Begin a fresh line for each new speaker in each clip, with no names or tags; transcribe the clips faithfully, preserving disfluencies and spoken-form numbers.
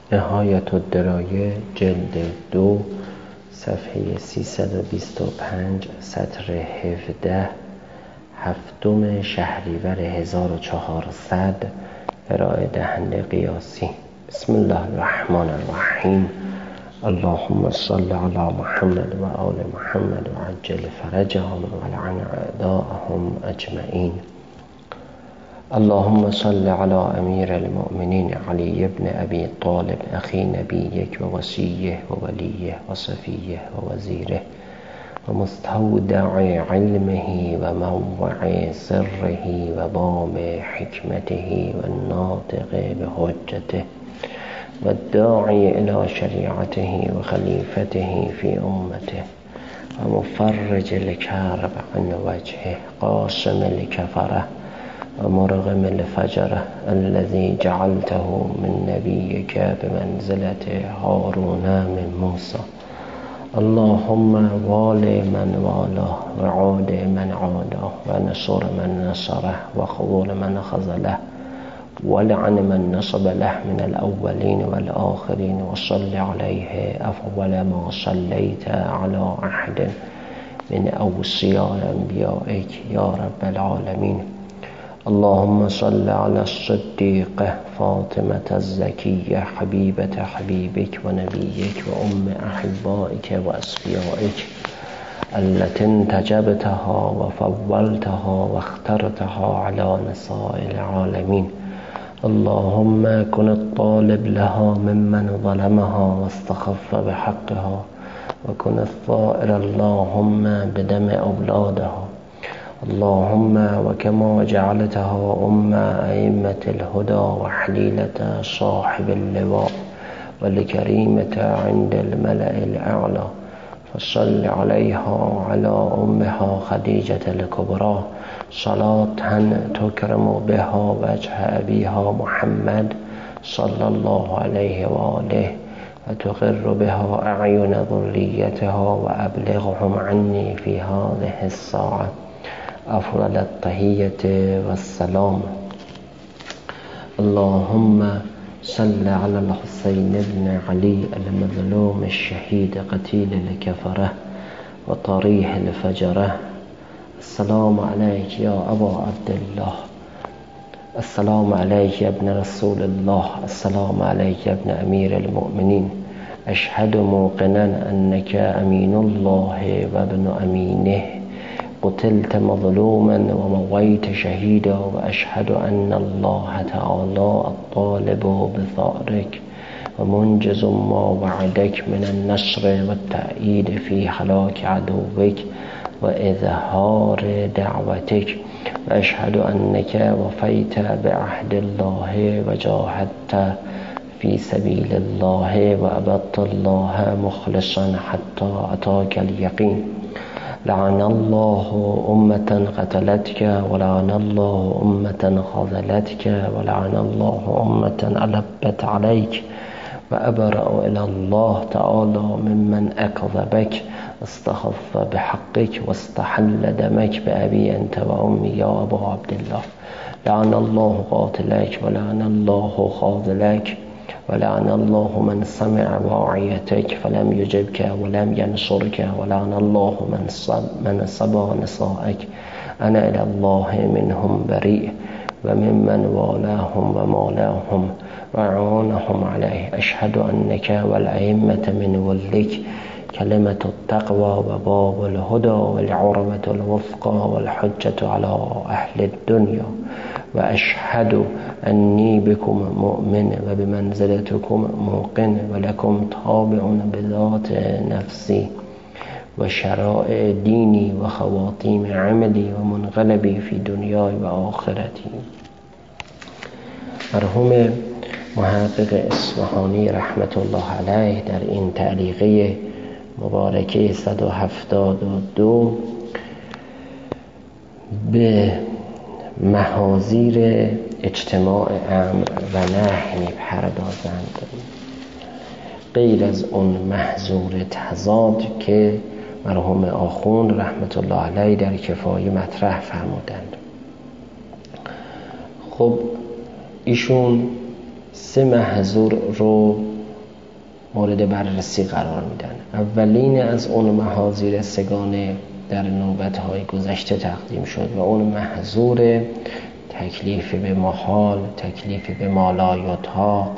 نهایت الدرایه جلد دو صفحه سیصد و بیست و پنج سطر هفده هفتم شهریور هزار و چهارصد ارائه دهنده قیاسی. بسم الله الرحمن الرحیم. اللهم صل علی محمد و آل محمد و عجل فرجهم و لعن اعداءهم اجمعین. اللهم صل على امیر المؤمنین علی ابن ابی طالب اخی نبیک و وصیه و ولیه و صفیه و وزیره و مستودع علمه و موضع سره و باب حکمته و الناطق بحجته و الداعی الى شریعته و خلیفته فی امته و مفرج الکرب عن وجهه قاسم الکفره و مرغم الفجره الذي جعلته من نبيك بمنزلة هارون من موسى. اللهم وال من والاه وعاد من عاداه ونصر من نصره وخذل من خذله ولعن من نصب له من الأولين والآخرين وصل عليه أفضل ما صليت على أحد من أوصياء أنبيائك يا رب العالمين. اللهم صل على الصديقة فاطمة الزكية حبيبة حبيبك ونبيك وأم أحبائك وأصفيائك التي انتجبتها وفضلتها واخترتها على نساء العالمين. اللهم كن الطالب لها ممن ظلمها واستخف بحقها وكن الثائر اللهم بدم أولادها. اللهم وكما جعلتها أم أئمة الهدى وحليلة صاحب اللواء والكريمة عند الملأ الأعلى فصل عليها وعلى أمها خديجة الكبرى صلاة تكرم بها وجه أبيها محمد صلى الله عليه وآله وتقر بها أعين ذريتها وأبلغهم عني في هذه الساعة أفضل التحية والسلام. اللهم صل على الحسين بن علي المظلوم الشهيد قتيل الكفرة وطريح الفجرة. السلام عليك يا أبا عبد الله. السلام عليك يا ابن رسول الله. السلام عليك يا ابن أمير المؤمنين. أشهد موقنا أنك أمين الله وابن أمينه قتلت مظلوما ومضيت شهيدا وأشهد أن الله تعالى الطالب بثأرك ومنجز ما وعدك من النصر والتأييد في هلاك عدوك وإظهار دعوتك وأشهد أنك وفيت بعهد الله وجاهدت في سبيل الله وأبدت الله مخلصا حتى أتاك اليقين. لعن الله أمة قتلتك ولعن الله أمة خذلتك ولعن الله أمة ألبت عليك وأبرأ إلى الله تعالى ممن أكذبك استخف بحقك واستحل دمك بأبي أنت وأمي يا أبا عبد الله. لعن الله قاتلك ولعن الله خاذلك ولعن الله من سمع واعيتك فلم يجبك ولم ينصرك ولعن الله من صب من صبى نسائك. أنا إلى الله منهم بريء وممن والاهم ومولاهم وعانهم عليه. أشهد أنك والأئمة من ولك كلمة التقوى وباب الهدى والعروة الوثقى والحجة على أهل الدنيا. وأشهد أني بكم مؤمن وبمنزلتكم موقن ولكم تابع بذات نفسي وشرائع ديني وخواتيم عملي ومنقلبي في دنياي وآخرتي. مرحوم محقق اصفهانی رحمت الله علیه در این تعلیقه مبارکه صد و هفتاد و دو به محاذیر اجتماع امر و نهی می‌پردازند، غیر از اون محظور تضاد که مرحوم آخوند رحمت الله علیه در کفایه مطرح فرمودند. خب ایشون سه محظور رو مورد بررسی قرار میدن. اولین از اون محاذیر سگانه در نوبت‌های گذشته تقدیم شد و اون محظور تکلیف به محال، تکلیف به مالایطاق،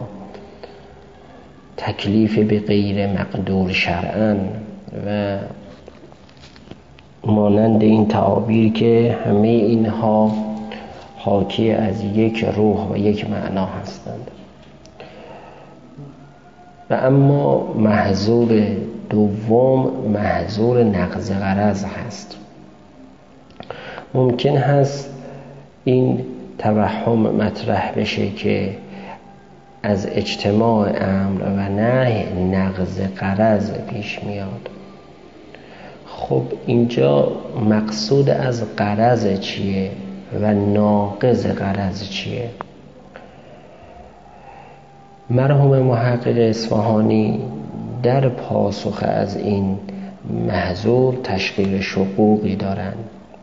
تکلیف به غیر مقدور شرعاً و مانند این تعابیر که همه اینها حاکی از یک روح و یک معنا هستند. و اما محظور دوم محظور نقض غرض هست. ممکن هست این توهم مطرح بشه که از اجتماع امر و نهی نقض غرض پیش میاد. خب اینجا مقصود از غرض چیه و ناقض غرض چیه؟ مرحوم محقق اصفهانی در پاسخ از این محظور تشقیق شقوقی دارند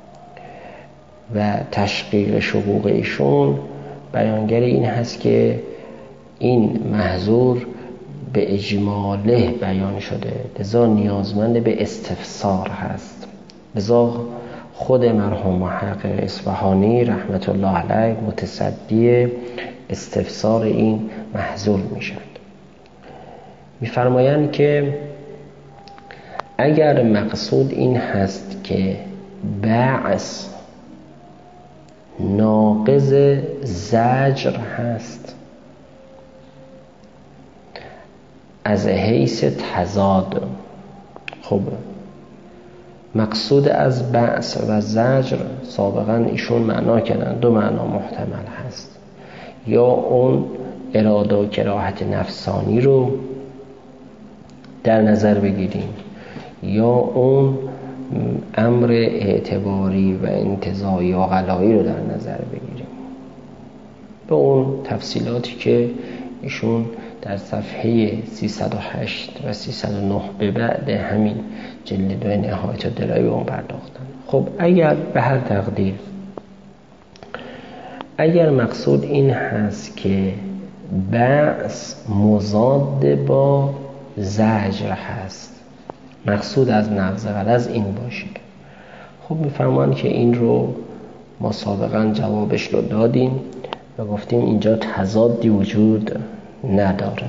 و تشقیق شقوق ایشون بیانگر این هست که این محظور به اجماله بیان شده، لذا نیازمند به استفسار هست. لذا خود مرحوم محقق اصفهانی رحمت الله علیه متصدی استفسار این محظور میشند. میفرمایند که اگر مقصود این هست که بعث ناقض زجر هست از حیث تضاد، خب مقصود از بعث و زجر سابقا ایشون معنا کردن دو معنا محتمل هست، یا اون اراده و کراهت نفسانی رو در نظر بگیریم یا اون امر اعتباری و انتزاعی و غلایی رو در نظر بگیریم. به اون تفصیلاتی که ایشون در صفحه سیصد و هشت و سیصد و نه به بعد همین جلد دو نهایت الدلایل به اون پرداختن. خب اگر به هر تقدیر اگر مقصود این هست که بعث مضاد با زجر هست، مقصود از نقض غرض این باشه، خب میفرمان که این رو ما سابقا جوابش رو دادیم و گفتیم اینجا تضادی وجود نداره.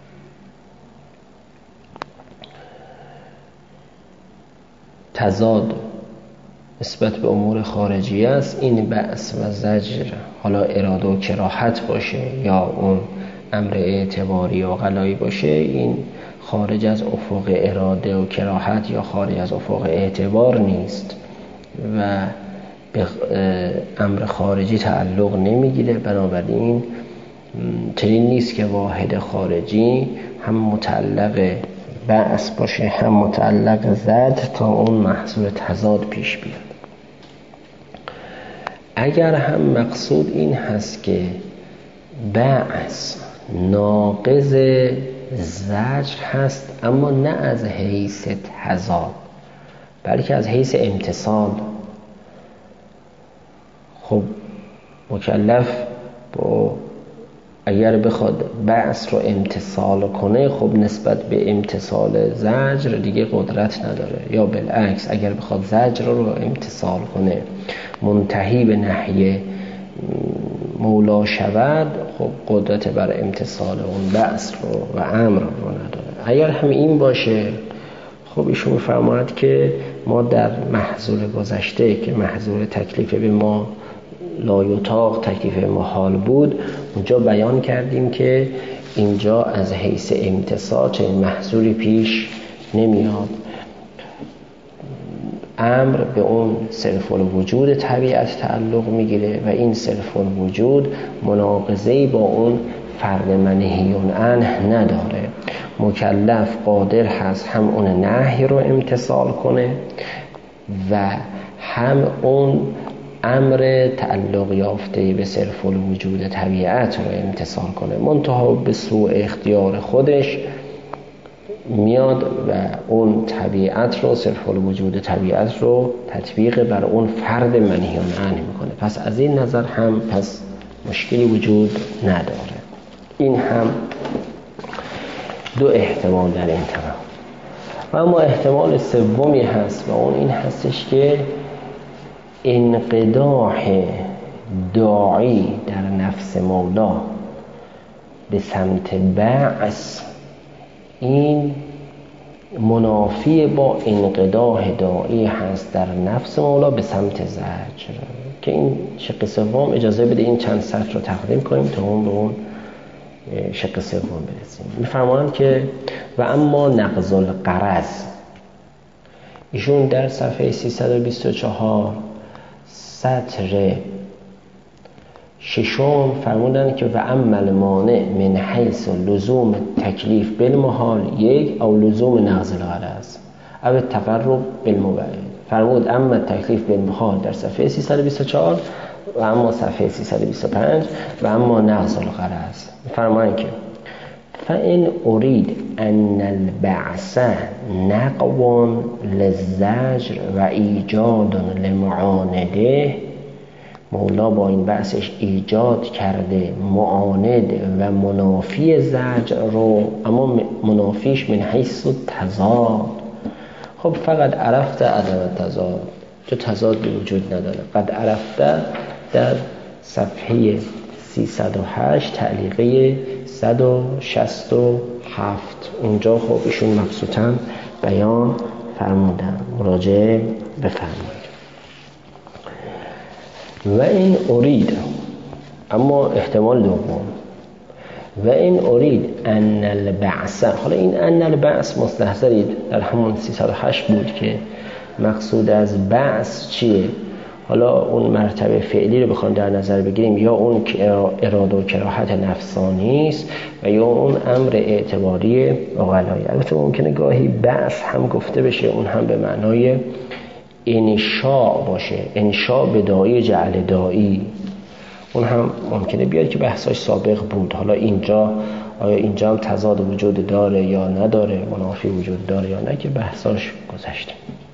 تضاد نسبت به امور خارجی است، این بعث و زجر حالا اراده و کراهت باشه یا اون امر اعتباری و غلایی باشه، این خارج از افق اراده و کراهت یا خارج از افق اعتبار نیست و به امر خارجی تعلق نمیگیره. بنابراین چنین نیست که واحد خارجی هم متعلق بعث باشه هم متعلق زجر تا اون محصول تضاد پیش بیاد. اگر هم مقصود این هست که بعث ناقض زجر هست اما نه از حیث تضاد بلکه از حیث امتصال، خب مکلف با اگر بخواد بعث رو امتصال کنه خب نسبت به امتصال زجر دیگه قدرت نداره، یا بالعکس اگر بخواد زجر رو امتصال کنه منتهی به نهی مولا شود خب قدرت بر امتصال اون بعث رو و امر رو نداره. اگر هم این باشه خب ایشون می‌فرماید که ما در محظور گذشته که محظور تکلیف به ما لایطاق تکلیف محال بود اونجا بیان کردیم که اینجا از حیث امتصال چنین محظوری پیش نمیاد. امر به اون صرف الوجود طبیعت تعلق میگیره و این صرف الوجود مناقضه‌ای با اون فرد منهیون عنه نداره. مکلف قادر هست هم اون نهی رو امتصال کنه و هم اون امر تعلق یافته به صرف الوجود طبیعت رو امتصال کنه، منتها به سوء اختیار خودش میاد و اون طبیعت رو صرف الوجود طبیعت رو تطبیق بر اون فرد منهیان عنه میکنه. پس از این نظر هم پس مشکلی وجود نداره. این هم دو احتمال در این طرف. و اما احتمال سومی هست و اون این هستش که انقداح داعی در نفس مولا به سمت بعث این منافی با انقداح داعی هست در نفس مولا به سمت زجر، که این شق سوم اجازه بده این چند سطر رو تقدیم کنیم تا اون به اون شق سوم برسیم. میفرمایند که و اما نقض الغرض، ایشون در صفحه سیصد و بیست و چهار سطر ششم فرمودن که و اما المانع من حیث لزوم تکلیف بالمحال یک او لزوم نقض الغرض او تقرب بالمبعد. فرمود اما تکلیف بالمحال در صفحه سیصد و بیست و چهار و اما صفحه سیصد و بیست و پنج و اما نقض الغرض. فرمایند که فإن أريد أن البعث نقو للزجر و ایجاد لمعانده، مولا با این بحثش ایجاد کرده معاند و منافی زجر رو، اما منافیش من حیث تضاد. خب فقط عرفت عدم تضاد، چه تضاد به وجود نداره. قد عرفت در صفحه سیصد و هشت تعلیقه صد و شصت و هفت اونجا خب ایشون مبسوطاً بیان فرمودن، مراجعه بفرمایید. و این ارید، اما احتمال دوم، و این ارید ان البعث، حالا این ان البعث مستحضرید در همون سیصد و هشت بود که مقصود از بعث چیه. حالا اون مرتبه فعلی رو بخوایم در نظر بگیریم، یا اون اراده و کراهت نفسانی است و یا اون امر اعتباری عقلایی. البته ممکنه گاهی بعث هم گفته بشه، اون هم به معنای انشاء باشه، انشاء به داعی جعل داعی، اون هم ممکنه بیاد که بحثاش سابق بود. حالا اینجا آیا اینجا هم تضاد وجود داره یا نداره، منافی وجود داره یا نه، که بحثاش گذشته.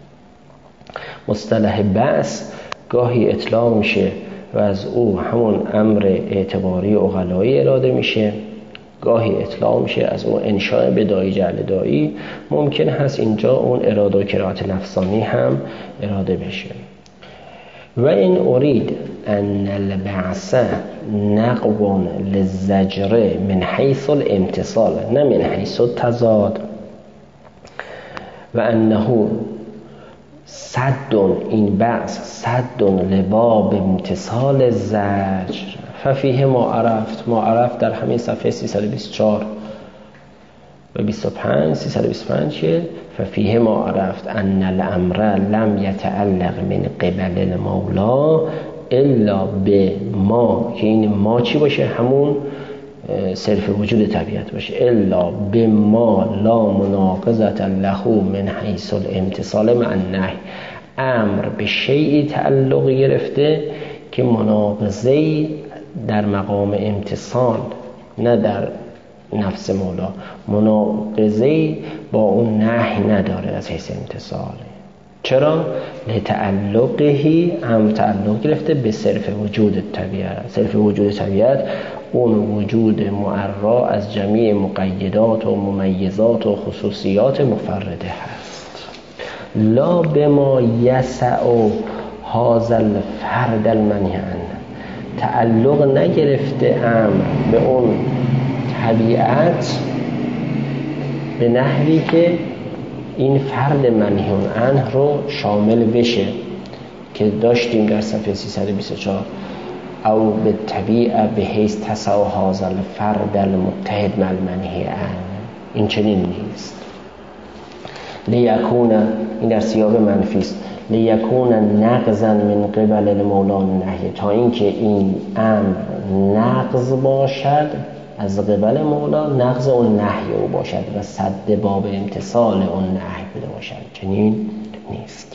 مصطلح بعث گاهی اطلاق میشه و از او همون امر اعتباری عقلایی اراده میشه، گاهی اطلاق میشه از اون انشاء به داعی جعل داعی. ممکن هست اینجا اون اراده و کراهت نفسانی هم اراده بشه. و این ارید ان البعث نقو للزجر من حیث الامتصال نه من حیث التضاد و انه صد، این بعث صد لباب امتصال الزجر ففیه ما عرفت. ما عرفت در همین صفحه سیصد و بیست و چهار و بیست و پنج سیصد و بیست و پنج که ففیه ما عرفت ان الامر لم یتعلق من قبل المولا الا به ما، که این ما چی باشه؟ همون صرف وجود طبیعت باشه. الا به ما لا مناقضة له من حیث الامتصال مع النهی، امر به شیئی تعلق گرفته که مناقضه‌ای در مقام امتصال، نه در نفس مولا، مناقضه‌ای با اون نهی نداره از حیث امتصال. چرا؟ لتعلقهی، هم تعلق گرفته به صرف وجود طبیعت. صرف وجود طبیعت اون وجود معرا از جمیع مقیدات و ممیزات و خصوصیات مفرده هست. لا بما یسع هذا الفرد المنهی عنه، تعلق نگرفته امر به اون طبیعت به نحوی که این فرد منهی عنه رو شامل بشه که داشتیم در صفحه سیصد و بیست و چهار. او به طبیعه به حیث تسع هذا الفرد المتحد مع المنهی عنه، این چنین نیست. لیکون، این در سیاق منفی است، لیکون نقضا من قبل المولا نهی، تا اینکه این امر نقض باشد از قبل مولا، نقض اون نهی او باشد و سد باب امتصال اون نهی بوده باشد، چنین نیست.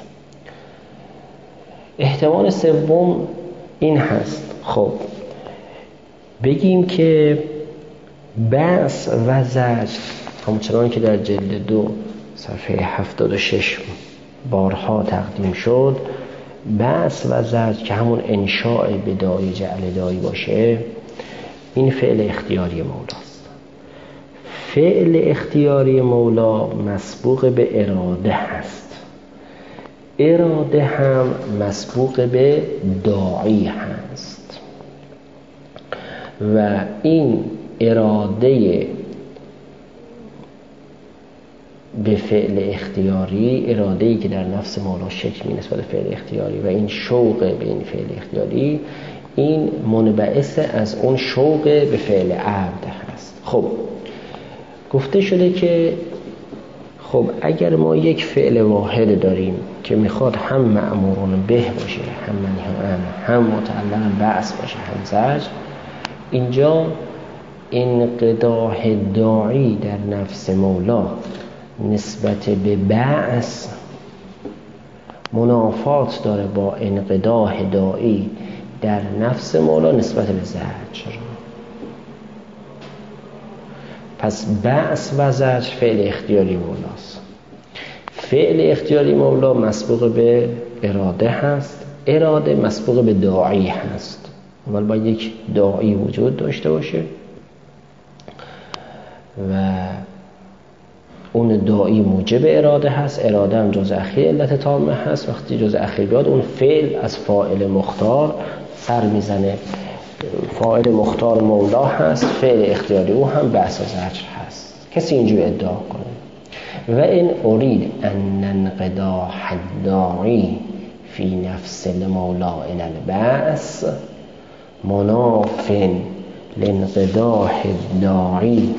احتمال سوم این هست. خب بگیم که بعث و زجر همچنان که در جلد دو صفحه هفتاد و شش بارها تقدیم شد، بعث و زجر که همون انشاء به داعی جعل داعی باشه، این فعل اختیاری مولاست. فعل اختیاری مولا مسبوق به اراده هست، اراده هم مسبوق به داعی هست و این اراده به فعل اختیاری، اراده‌ای که در نفس مولا شکل می نسبت به فعل اختیاری و این شوق به این فعل اختیاری، این منبعث از اون شوق به فعل عبد هست. خب گفته شده که خب اگر ما یک فعل واحد داریم که میخواد هم مأمورون به باشه، هم منهی عنه، هم متعلق بعث باشه، هم زجر، اینجا انقداح داعی در نفس مولا نسبت به بعث منافات داره با انقداح داعی در نفس مولا نسبت به زجر. پس بعث و زجر فعل اختیاری مولاست. فعل اختیاری مولا مسبوق به اراده هست، اراده مسبوق به داعی هست. اول باید یک داعی وجود داشته باشه و اون داعی موجب اراده هست، اراده هم جز اخیر علت تامه هست. وقتی جز اخیر بیاد اون فعل از فاعل مختار سر میزنه، فاعل مختار مولا هست، فعل اختیاری او هم بعث و زجر هست. کسی اینجوری ادعا کنه و این ارید ان انقداح الداعی فی نفس المولا الی البعث مناف لانقداح الداعی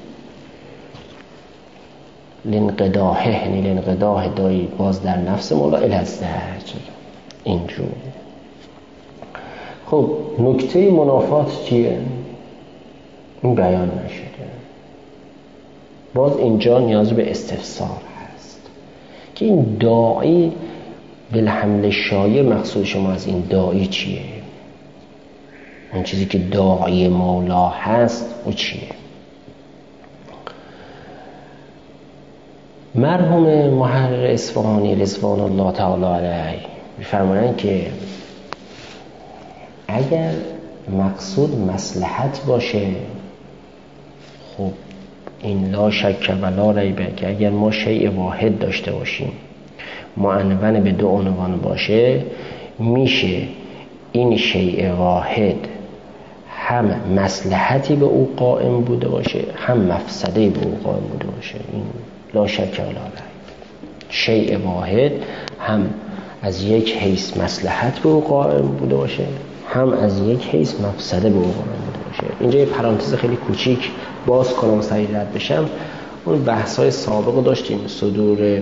لانقداحه، یعنی لانقداح داعی باز در نفس مولا الی الزجر. اینجور. خب نکته منافات چیه؟ این بیان نشده. باز اینجا نیاز به استفسار هست که این داعی بالحمل شایع، مقصود شما از این داعی چیه؟ اون چیزی که داعی مولا هست او چیه؟ مرحوم محرر اصفهانی رضوان الله تعالی علیه می‌فرمایند که اگر مقصود مصلحت باشه، خب این لا شک و لا ریبه که اگر ما شیء واحد داشته باشیم معنون به دو عنوان باشه، میشه این شیء واحد هم مصلحتی به او قائم بوده باشه هم مفسده‌ای به او قائم بوده باشه. این لا شک و لا ریب. شیء واحد هم از یک حیث مصلحت به او قائم بوده باشه هم از یک حیث مفسده به او قائم بوده باشه. اینجا یه پرانتز خیلی کوچیک باز کنم و سریع رد بشم. اون بحث‌های سابق داشتیم، صدور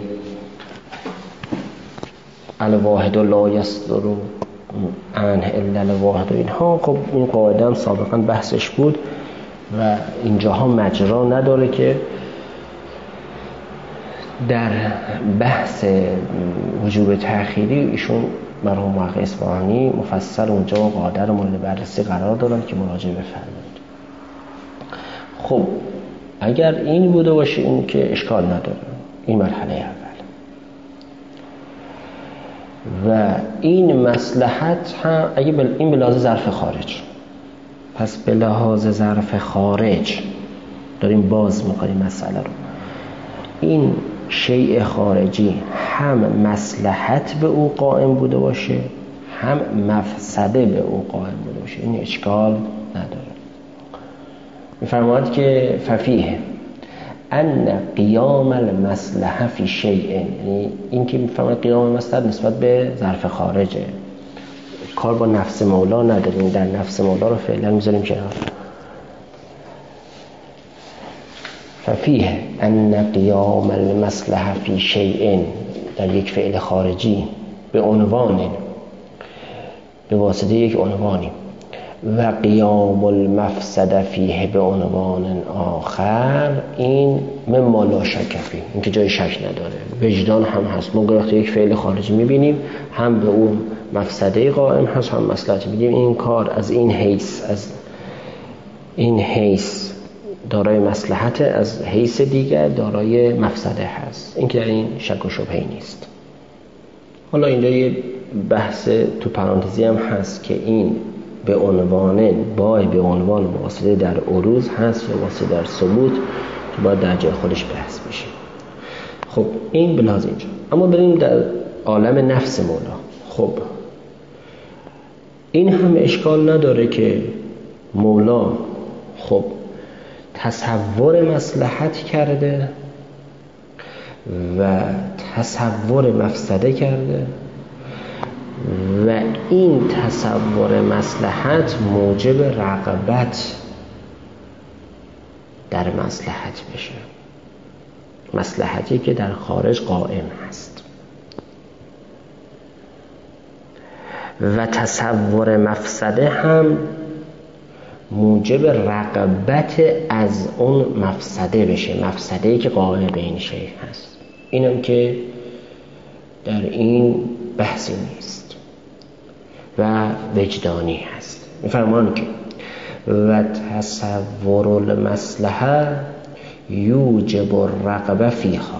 الواحد لا یصدر عنه الا الواحد و اینها. خب این قاعده هم سابقا بحثش بود و اینجاها مجرا نداره که در بحث وجوب تأخیری ایشون مرحوم محقق اصفهانی مفصل اونجا قاعده رو مورد بررسی قرار دادن که مراجعه بفرمایید. خب اگر این بوده باشه این که اشکال نداره، این مرحله اول. و این مصلحت هم اگه بل... این به لحاظ ظرف خارج، پس به لحاظ ظرف خارج داریم باز می‌کنیم مسئله رو. این شیء خارجی هم مصلحت به او قائم بوده باشه هم مفسده به او قائم بوده باشه، این اشکال نداره. می‌فرماید که ففیه ان قیام المصلحه فی شیء، یعنی این که می‌فرماید قیام مصلحت نسبت به ظرف خارجه، کار با نفس مولا نداریم، در نفس مولا رو فعلا می‌ذاریم کنار. ففیه ان قیام المصلحه فی شیء، در یک فعل خارجی به عنوان، به واسطه یک عنوانی، و قیام المفسده فیه به عنوان آخر، این مما لا شک فیه، این که جای شک نداره، وجدان هم هست. ما وقتی یک فعل خارجی میبینیم هم به اون مفسده قائم هست هم مصلحت، میگیم این کار از این حیث از این حیث دارای مصلحت، از حیث دیگر دارای مفسده هست. این که در این شک و شبهه نیست. حالا اینجا یه بحث تو پرانتزی هم هست که این به عنوان بای به عنوان واسطه در عروض هست یا واسطه در ثبوت، که باید در جای خودش بحث بشه. خب این بلاز اینجا. اما بریم در عالم نفس مولا. خب این هم اشکال نداره که مولا خب تصور مصلحت کرده و تصور مفسده کرده و این تصور مصلحت موجب رغبت در مصلحت بشه، مصلحتی که در خارج قائم هست، و تصور مفسده هم موجب رغبت از اون مفسده بشه، مفسده‌ای که قائم به این شیء هست. اینم که در این بحثی نیست و وجدانی هست. میفرمان که و تصور المصلحه یوجب الرغبه فیها،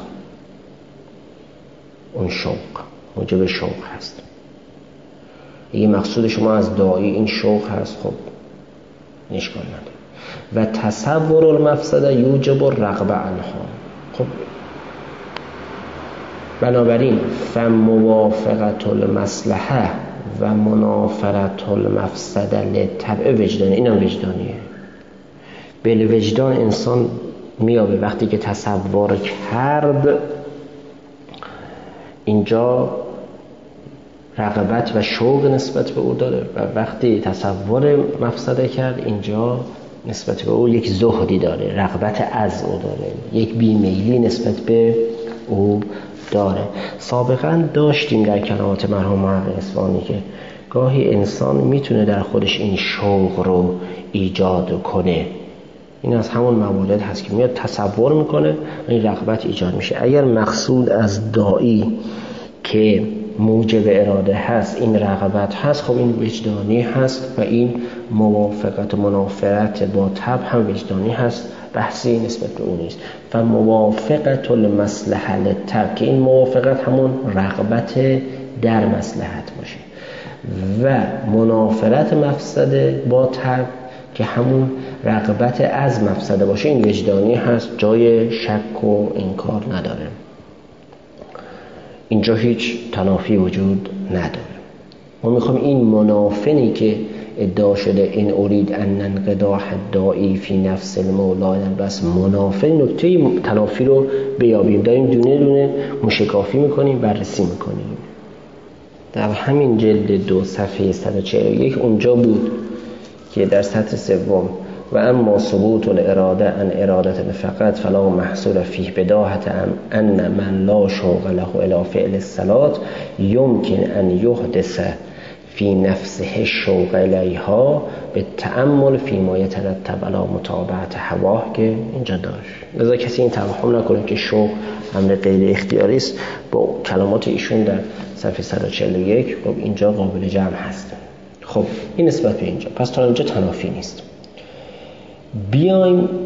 اون شوق موجب شوق هست. این مقصود شما از داعی این شوق هست، خب اشکال نداره. و تصور المفسده یوجب الرغبه عنها. خب بنابراین فموافقت المصلحه و منافرت المفسده لطبع وجدانی، اینم وجدانیه. بل وجدان انسان میابه وقتی که تصور کرد اینجا رغبت و شوق نسبت به او داره و وقتی تصور مفسده کرد اینجا نسبت به او یک زهدی داره، رغبت از او داره، یک بیمیلی نسبت به او داره. سابقا داشتیم در کلمات مرحوم محقق اصفهانی که گاهی انسان میتونه در خودش این شوق رو ایجاد کنه. این از همون موارد هست که میاد تصور میکنه و این رغبت ایجاد میشه. اگر مقصود از داعی که موجب اراده هست این رغبت هست، خب این وجدانی هست و این موافقت و منافرت با طبع هم وجدانی هست، بحثی نسبت به اون نیست. و موافقت المصلحه للطبع که این موافقت همون رغبت در مصلحت باشه و منافرت مفسده با طبع که همون رغبت از مفسده باشه، این وجدانی هست، جای شک و انکار نداره. اینجا هیچ تنافی وجود نداره. ما میخوایم این منافنی که ادعا شده این ارید ان انقداح داعی فی نفس المولا بس منافن، نکته تنافی رو بیابیم. داریم دونه دونه مشکافی میکنیم، بررسی میکنیم. در همین جلد دو صفحه صد و چهل و یک اونجا بود که در سطر سوم و اما ثبوت الاراده ان اراده فقط فلا محصول فیه بداهت ان من لا شوق له الی فعل الصلات یمکن ان یحدث فی نفسه الشوق الیها به تأمل فی ما یترتب علی متابعت هواه که اینجا داشت. لذا کسی این توهم نکنه که شوق امر غیر اختیاری است. با کلمات ایشون در صفحه صد و چهل و یک خب اینجا قابل جمع هست. خب این نسبت به اینجا، پس تا اینجا تنافی نیست. بیایم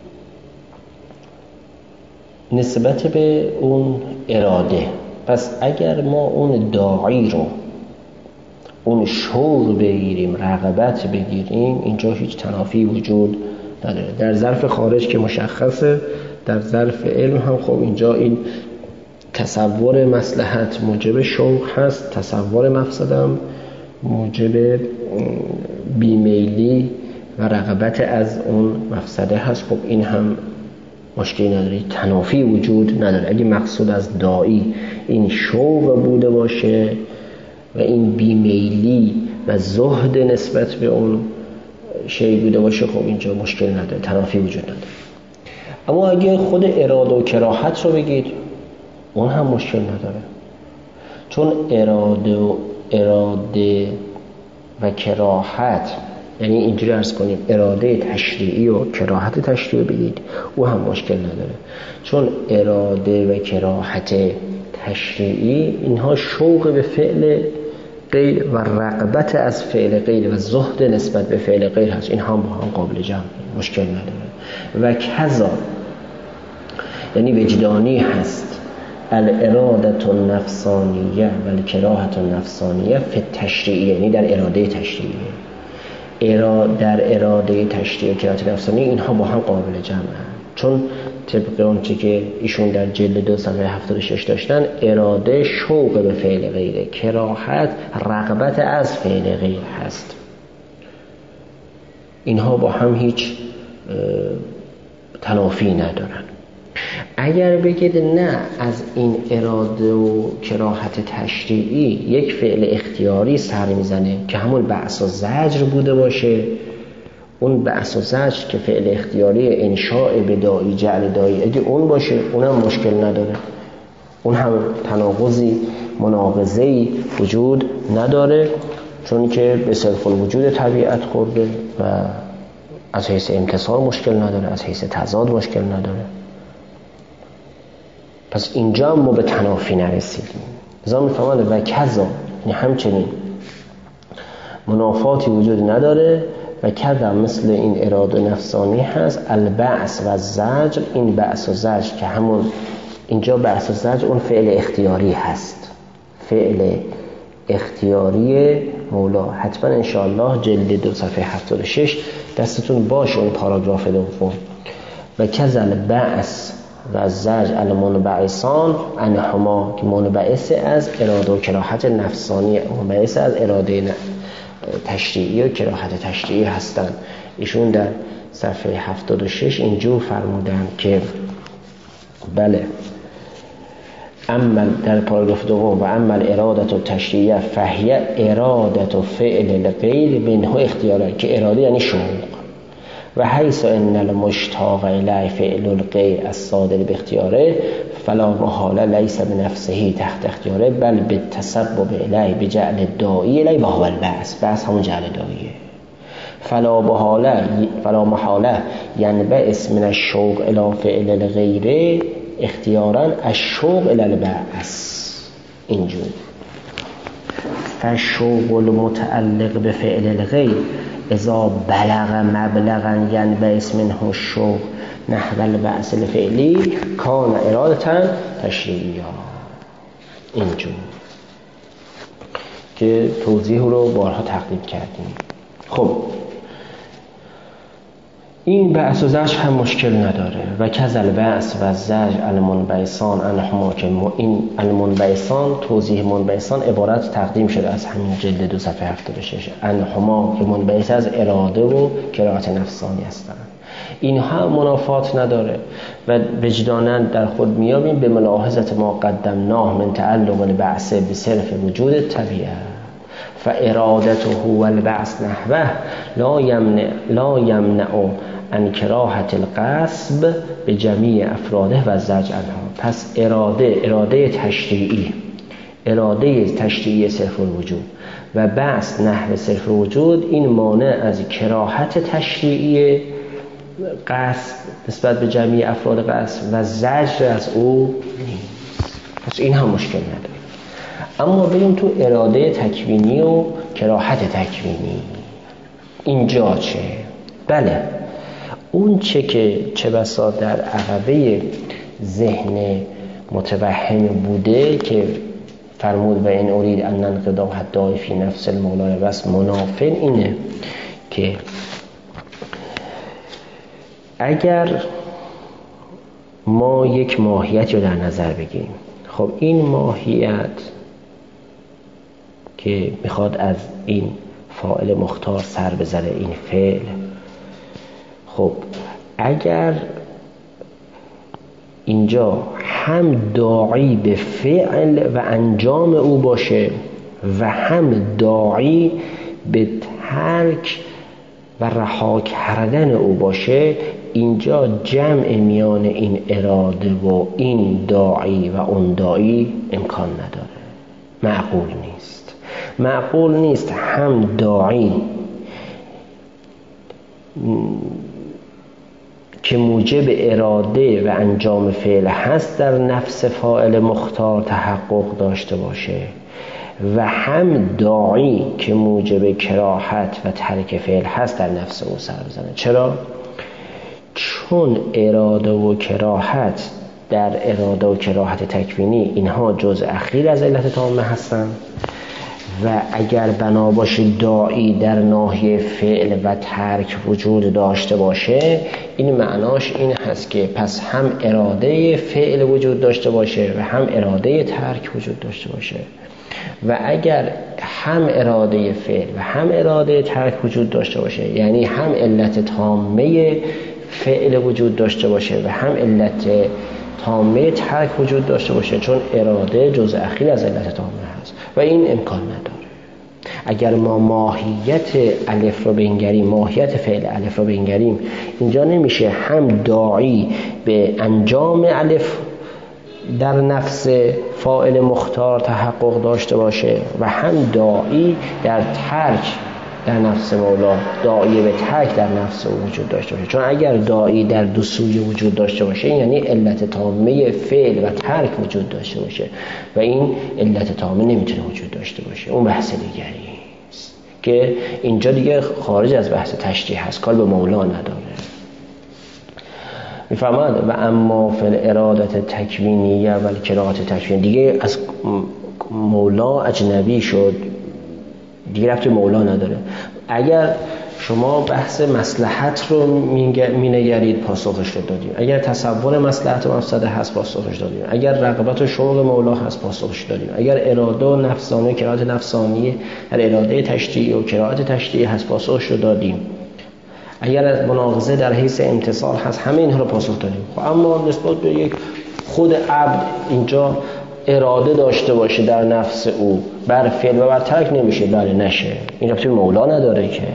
نسبت به اون اراده. پس اگر ما اون داعی رو، اون شوق بگیریم، رغبت بگیریم، اینجا هیچ تنافی وجود نداره. در ظرف خارج که مشخصه، در ظرف علم هم خب اینجا این تصور مصلحت موجب شوق هست، تصور مفسدم موجب بیمیلی و رغبت از اون مفسده هست. خب این هم مشکلی نداره، تنافی وجود نداره. اگه مقصود از داعی این شوق بوده باشه و این بیمیلی و زهد نسبت به اون شیء بوده باشه، خب اینجا مشکل نداره، تنافی وجود نداره. اما اگه خود اراده و کراهت رو بگید، اون هم مشکل نداره، چون اراده و اراده و کراهت، یعنی اینجوری عرض کنیم اراده تشریعی و کراهت تشریعی بگید، او هم مشکل نداره، چون اراده و کراهت تشریعی اینها شوق به فعل غیر و رغبت از فعل غیر و زهد نسبت به فعل غیر هست. این هم با هم قابل جمع، مشکل نداره. و کذا یعنی وجدانی هست الاراده النفسانیه و الکراهه النفسانیه فی التشریعیه، یعنی در اراده تشریعیه. ارا در اراده تشریعی و کراهت نفسانی اینها با هم قابل جمع هست، چون طبق اونچه که ایشون در جلد دو صفحه هفتاد و شش داشتن، اراده شوق به فعل غیره، کراهت رغبت از فعل غیر هست. اینها با هم هیچ تنافی ندارن. اگر بگید نه، از این اراده و کراهت تشریعی یک فعل اختیاری سر میزنه که همون بعث و زجر بوده باشه، اون بعث و زجر که فعل اختیاری انشاء بدایی جعل دایی اگه اون باشه، اونم مشکل نداره، اون هم تناقضی مناقضه‌ای وجود نداره، چون که به صرف الوجود طبیعت خورده و از حیث امتصال مشکل نداره، از حیث تضاد مشکل نداره. پس اینجا ما به تنافی نرسیدیم. ازا میفهمند و کذا، یعنی همچنین منافاتی وجود نداره و کذا مثل این اراده نفسانی هست. البعث و زجر، این بعث و زجر که همون اینجا بعث و زجر اون فعل اختیاری هست، فعل اختیاری مولا. حتما انشاءالله جلد دو صفحه هفتاد و شش دستتون باشه اون پاراگراف دوم. و کذا البعث و زجر المنبعثان انهما، که منبعث از اراده و کراهت نفسانی، منبعث از اراده تشریعی و کراهت تشریعی هستند. ایشون در صفحه هفتاد و شش اینجور فرمودن که بله، اما در پاراگراف دوم و اما الارادت و تشریعیه فهی ارادت و فعل الغیر منه اختیاره، که اراده یعنی شوق. و حیث ان المشتاق الی فعل الغیر الصادر باختیاره فلا محاله لیس بنفسه تحت اختیاره بل بالتسبب الی بجعل الداعی الی و هو البعث. بعث همون جعل داعیه. فلا محاله فلا محاله ینبعث من الشوق الی فعل الغیر اختیارا الشوق الی البعث. اینجور فالشوق المتعلق به فعل الغیر اذا بلغ مبلغا ینبعث منه الشوق نحو البعث الفعلی کان ارادتا تشریعیه. اینجور که توضیح رو بارها تقدیم کردیم. خب این بعث و زجر هم مشکل نداره. و کذا البعث و زجر المنبعثان انهما، که این المنبعثان توضیح منبعثان عبارت تقدیم شده از همین جلد دو صفحه هفتاد و شش. انهما که منبعث از اراده و کراهت نفسانی هستند. اینها منافات نداره و وجداناً در خود میابیم به ملاحظت ما قدمناه من تعلق البعث به صرف وجود طبیعه. فارادته هو البعث نحوه لا یمنع لا یمنع ان کراهت القصب به جمیع افراده و زجر عنها. پس اراده اراده تشریعی اراده تشریعی صرف الوجود و بعث نحو صرف الوجود، این مانع از کراهت تشریعی قصب نسبت به جمیع افراد قصب و زجر از او نیست. پس این هم مشکل نداره. اما بریم تو اراده تکوینی و کراهت تکوینی. اینجا چه؟ بله، اون چه که چه بسا در عقبه ذهن متوهم بوده که فرمود و این ارید ان انقضا حتی فی نفس المولای بس منافن، اینه که اگر ما یک ماهیت رو در نظر بگیریم، خب این ماهیت که میخواد از این فاعل مختار سر بزنه، این فعل، خب اگر اینجا هم داعی به فعل و انجام او باشه و هم داعی به ترک و رها کردن او باشه، اینجا جمع میان این اراده و این داعی و اون داعی امکان نداره، معقول نیست. معقول نیست هم داعی که موجب اراده و انجام فعل هست در نفس فاعل مختار تحقق داشته باشه و هم داعی که موجب کراهت و ترک فعل هست در نفس او سر بزنه. چرا؟ چون اراده و کراهت در اراده و کراهت تکوینی اینها جزء اخیر از علت تامه هستن و اگر بنا باشه داعی در ناحیه فعل و ترک وجود داشته باشه، این معناش این هست که پس هم اراده فعل وجود داشته باشه و هم اراده ترک وجود داشته باشه. و اگر هم اراده فعل و هم اراده ترک وجود داشته باشه، یعنی هم علت تامه فعل وجود داشته باشه و هم علت تامه ترک وجود داشته باشه، چون اراده جزء اخیر از علت تامه هست و این امکان نداره. اگر ما ماهیت الف رو بنگریم، ماهیت فعل الف رو بنگریم، اینجا نمیشه هم داعی به انجام الف در نفس فاعل مختار تحقق داشته باشه و هم داعی در ترک در نفس مولا، داعی به ترک در نفس او وجود داشته باشه. چون اگر داعی در دو سوی وجود داشته باشه، یعنی علت تامه فعل و ترک وجود داشته باشه و این علت تامه نمیتونه وجود داشته باشه. اون بحث دیگری است که اینجا دیگه خارج از بحث تشریح هست، کار به مولا نداره. میفهمد؟ و اما فی الارادت تکوینیه و الکراهت تکوینیه، دیگه از مولا اجنبی شد، دیگه رفت مولا نداره. اگر شما بحث مصلحت رو مینگرید، پاسخش رو دادیم. اگر تصور مصلحت و مفسده هست، پاسخش دادیم. اگر رغبت و شوق مولا هست، پاسخش دادیم. اگر اراده و نفسانی و کراهت نفسانی در اراده تشریعی و کراهت تشریعی هست، پاسخش رو دادیم. اگر از مناقضه در حیث امتصال هست، همه اینها رو پاسخ دادیم. خب اما نسبت به یک خود عبد اینجا اراده داشته باشه در نفس او بر فعل و بر ترک نمیشه، بله نشه، این ربطی به مولا نداره که.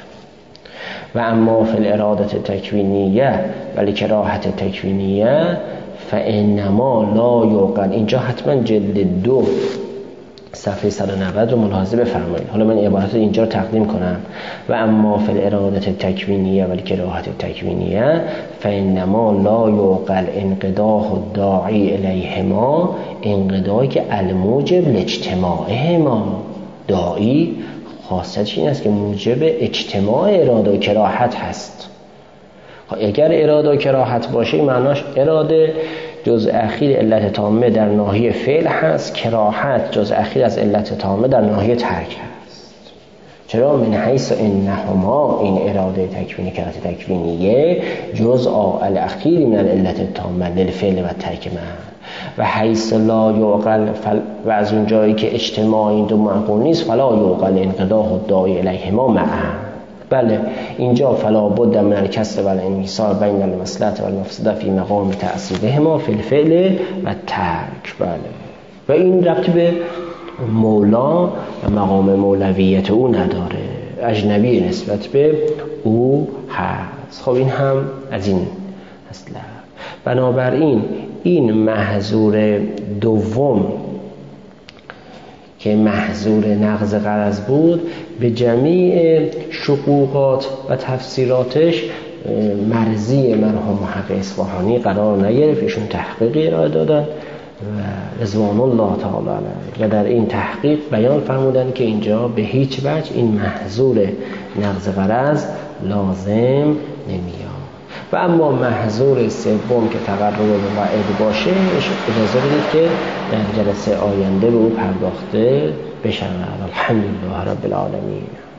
و اما فی الارادت تکوینیه ولی کراهت تکوینیه فانما لا یوقن، اینجا حتما جلد دو صفحه صد و نود رو ملاحظه بفرمایید. حالا من عبارت اینجا رو تقدیم کنم. و اما فی الارادت تکوینیه ولی کراهت تکوینیه فانما لا یوقل انقضاء الداعی الیهما، انقضایی که الموجب لاجتماعهما، داعی خاصیتش این است که موجب اجتماع اراده و کراهت هست. اگر اراده و کراهت باشه، معناش اراده جزء اخیر علت تامه در ناحیه فعل هست، کراهت جزء اخیر از علت تامه در ناحیه ترک هست. چرا؟ من حیث انهما، این اراده تکوینی کراهت تکوینیه جزء الاخیر من العلت تامه للفعل و ترک من و حیث لا یوقل فل... و از اون جایی که اجتماع این دو معقول نیست، فلا یوقل انقضاء الداعی الیهما معا. بله اینجا فلا بد من الکسر و الانحصار بین المصلحة و المفسده فی مقام تأثیرهما فی الفعل و ترک. بله و این ربطی به مولا و مقام مولویت او نداره، اجنبی نسبت به او هست. خب این هم از این اصلا. بنابراین این محظور دوم که محظور نقض غرض بود، به جمیع شقوقات و تفسیراتش مرضی مرحوم محقق اصفهانی قرار نگرفت. ایشون تحقیقی ارائه دادن و رضوان الله تعالی علیه و در این تحقیق بیان فرمودن که اینجا به هیچ وجه این محظور نقض غرض لازم نمیاد. و اما محظور سوم که تقرب به وعید باشه، اجازه بدید که در جلسه آینده به او پرداخته بشود. الحمدلله رب العالمین.